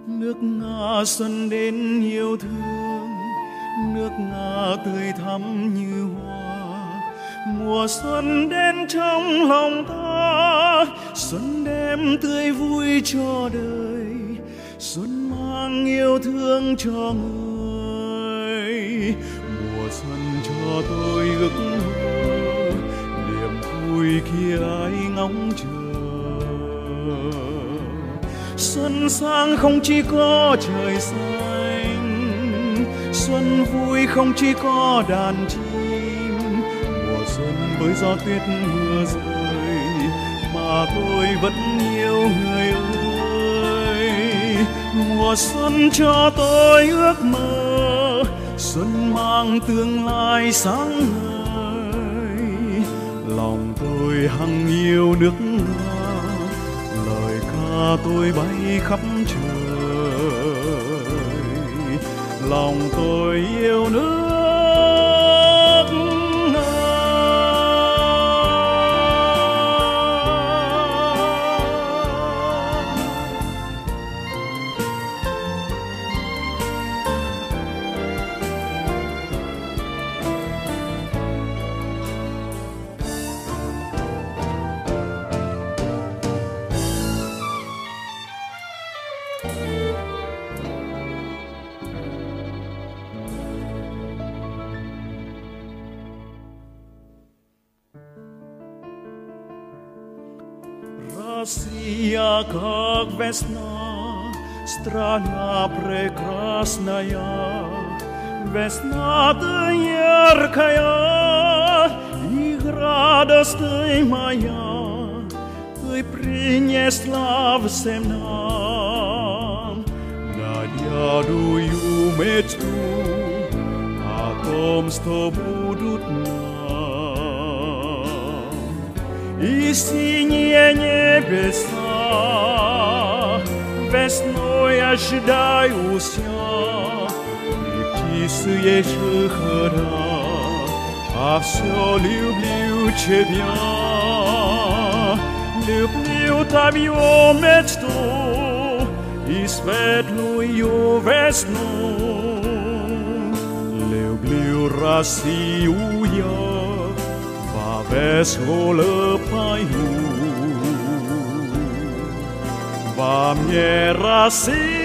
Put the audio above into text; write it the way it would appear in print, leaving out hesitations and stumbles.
Nước Nga xuân đến yêu thương, nước Nga tươi thắm như hoa. Mùa xuân đến trong lòng ta, xuân đem tươi vui cho đời, xuân mang yêu thương cho người. Mùa xuân cho tôi ước mơ, niềm vui kia ai ngóng chờ. Xuân sang không chỉ có trời xanh, xuân vui không chỉ có đàn chim. Mùa xuân với gió tuyết mưa rơi, mà tôi vẫn yêu người ơi. Mùa xuân cho tôi ước mơ, xuân mang tương lai sáng ngời. Lòng tôi hằng yêu nước Nga, lời ca tôi bay khắp trời. Lòng tôi yêu nước Россия, как весна, страна прекрасная. Весна-то яркая, и радость ты моя, ты принесла всем нам надеждую мечту о том, что будут нам. И синие небеса весной ожидаюся, и птицы жихода, а все люблю тебя. Люблю твою мечту и светлую весну. Люблю Россию я, весело пою. Во мне Россия.